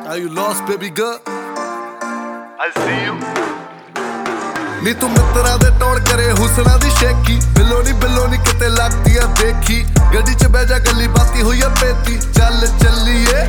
Are you lost, baby girl? I see you. ਨੀ ਤੂੰ ਮਿੱਤਰਾਂ ਦੇ ਟੋਣ ਕਰੇ ਹੁਸਨਾ ਦੀ ਸ਼ੇਕੀ ਬਿੱਲੋ ਨੀ ਕਿਤੇ ਲੱਗਦੀ ਆ ਦੇਖੀ ਗੱਡੀ 'ਚ ਬਹਿ ਜਾ ਗੱਲੀ ਬਾਤੀ ਹੋਈ ਆ ਪੇਤੀ ਚੱਲ ਚੱਲੀਏ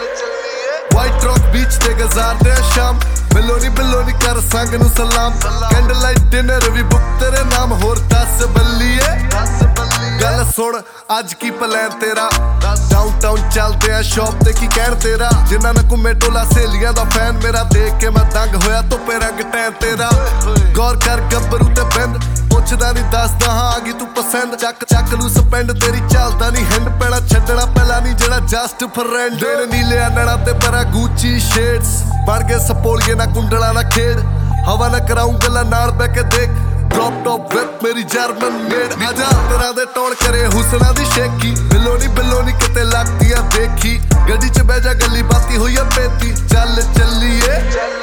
ਵਾਈਟ ਰੌਕ ਬੀਚ ਤੇ ਗੁਜ਼ਾਰਦੇ ਆ ਸ਼ਾਮ ਬਿੱਲੋ ਨੀ ਕਰ ਸੰਗ ਨੂੰ ਸਲਾਮ ਕੈਂਡਲ ਲਾਈਟ ਡਿਨਰ ਵੀ ਬੁੱਕ ਤੇਰੇ ਨਾਮ ਹੋਰ ਦੱਸ ਬੱਲੀਏ ਗੱਲ ਸੁਣ ਅੱਜ ਕੀ ਪਲਾਨ ਤੇਰਾ ਡਾਊਨਟਾਊਨ ਚੱਲਦੇ ਆ ਸ਼ੌਪ ਤੇ ਕੀ ਕਹਿਣ ਤੇਰਾ ਜਿੰਨਾ ਨਾ ਘੁੰਮੇ ਟੋਲਾ ਸਹੇਲੀਆਂ ਦਾ ਫੈਨ ਮੇਰਾ ਦੇਖ ਕੇ ਮੈਂ ਦੰਗ ਹੋਇਆ ਧੁੱਪੇ ਰੰਗ ਟੈਨ ਤੇਰਾ ਗੌਰ ਕਰ ਗੱਭਰੂ ਤੇ ਬਿੰਦ ਪੁੱਛਦਾ ਨਹੀਂ ਦੱਸਦਾ ਹਾਂ ਆ ਗਈ ਤੂੰ ਪਸੰਦ ਚੱਕ ਲੂ ਸਪੈਂਡ ਤੇਰੀ ਚੱਲਦਾ ਨਹੀਂ ਹੈਂਡ ਪੈਣਾ ਛੱਡਣਾ ਪਹਿਲਾਂ ਨਹੀਂ ਜਿਹੜਾ ਜਸਟ ਫਰੈਂਡ ਦੇਣ ਨੀਲੇ ਨੜਾ ਤੇ ਪਰਾ ਗੂਚੀ ਸ਼ੇਡਸ ਬਣ ਗਏ ਸਪੋਲੀਏ ਨਾ ਕੁੰਡਲਾ ਨਾ ਖੇਡ ਹਵਾ ਨਾ ਕਰਾਉਂ ਗੱਲਾਂ ਨਾਲ ਬਹਿ ਕੇ ਦੇਖ Drop top whip ਮੇਰੀ ਜਰਮਨ ਮੇਡ ਆਜਾ ਤੇਰਾ ਦੇ ਟੋਣ ਕਰੇ ਹੁਸਨਾ ਦੀ ਸ਼ੇਕੀ ਬਿੱਲੋ ਨੀ ਕਿਤੇ ਲੱਗਦੀ ਆ ਦੇਖੀ ਗੱਡੀ 'ਚ ਬਹਿ ਜਾ ਗੱਲੀ ਬਾਤੀ ਹੋਈ ਆ ਪੇਤੀ ਚੱਲ ਚੱਲੀਏ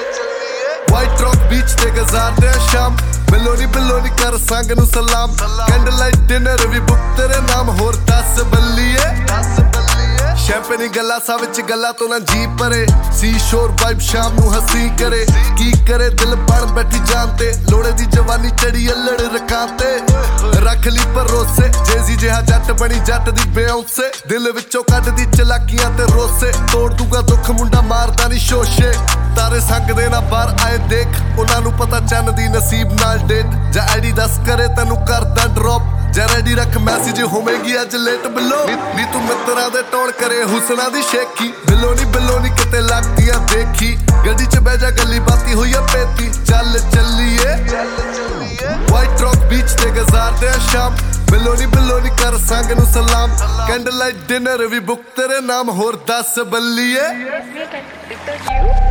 ਵਾਈਟ ਰੌਕ ਬੀਚ ਤੇ ਗੁਜ਼ਾਰਦੇ ਆ ਸ਼ਾਮ ਬਿੱਲੋ ਨੀ ਕਰ ਸੰਗ ਨੂੰ ਸਲਾਮ ਕੈਂਡਲ ਲਾਈਟ ਡਿਨਰ ਵੀ ਬੁੱਕ ਤੇਰੇ ਨਾਮ ਹੋਰ ਦੱਸ ਬੱਲੀਏ ਸ਼ੈਂਪੇਨੀ ਗਲਾਸਾਂ ਵਿੱਚ ਗੱਲਾਂ ਤੋਂ ਨਾ ਜੀ ਪਰੇ ਸੀ ਸ਼ੋਰ ਵਾਈਬ ਸ਼ਾਮ ਨੂੰ ਹੱਸੀ ਕਰੇ ਕੀ ਕਰੇ ਦਿਲ ਬਣ ਬੈਠੀ ਜਾਨ ਤੇ ਲੋੜੇ ਦੀ ਜਵਾਨੀ ਚੜੀ ਅਲੜ ਰਕਾਂ ਤੇ ਰੱਖ ਲਈ ਭਰੋਸੇ ਜੇਜ਼ੀ ਜਿਹਾ ਜੱਟ ਬਣੀ ਜੱਟ ਦੀ ਬਿਆਉਂਸੇ ਦਿਲ ਵਿੱਚੋਂ ਕੱਢਦੀ ਚਲਾਕੀਆਂ ਤੇ ਰੋਸੇ ਤੋੜ ਦੂਗਾ ਦੁੱਖ ਮੁੰਡਾ ਮਾਰਦਾ ਨਹੀਂ ਸ਼ੋਸ਼ੇ ਤਾਰੇ ਸੰਗ ਦੇ ਨਾ ਬਾਹਰ ਆਏ ਦੇਖ ਉਹਨਾਂ ਨੂੰ ਪਤਾ ਚੰਨ ਦੀ ਨਸੀਬ ਨਾਲ ਡੇਟ ਜਾਂ ਆਈਡੀ ਦੱਸ ਕਰੇ ਤੈਨੂੰ ਕਰਦਾ ਡ੍ਰੌਪ ਜਾ ਰੈਡੀ ਰੱਖ ਮੈਸੇਜ ਹੋਵੇਗੀ ਅੱਜ ਲੇਟ ਬਿੱਲੋ ਨੀ ਤੂੰ ਮਿੱਤਰਾਂ ਦੇ ਟੋਣ ਕਰੇ ਹੁਸਨਾ ਦੀ ਸ਼ੇਕੀ ਬਿੱਲੋ ਨੀ ਕਿਤੇ ਲੱਗਦੀ ਆ ਦੇਖੀ ਗੱਡੀ 'ਚ ਬਹਿ ਜਾ ਗੱਲੀ ਬਾਤੀ ਹੋਈ ਆ ਪੇਤੀ ਚੱਲ ਚੱਲੀਏ ਵਾਈਟ ਰੌਕ ਬੀਚ ਤੇ ਗੁਜ਼ਾਰਦੇ ਆ ਸ਼ਾਮ ਬਿੱਲੋ ਨੀ ਕਰ ਸੰਗ ਨੂੰ ਸਲਾਮ ਕੈਂਡਲ ਲਾਈਟ ਡਿਨਰ ਵੀ ਬੁੱਕ ਤੇਰੇ ਨਾਮ ਹੋਰ ਦੱਸ ਬੱਲੀਏ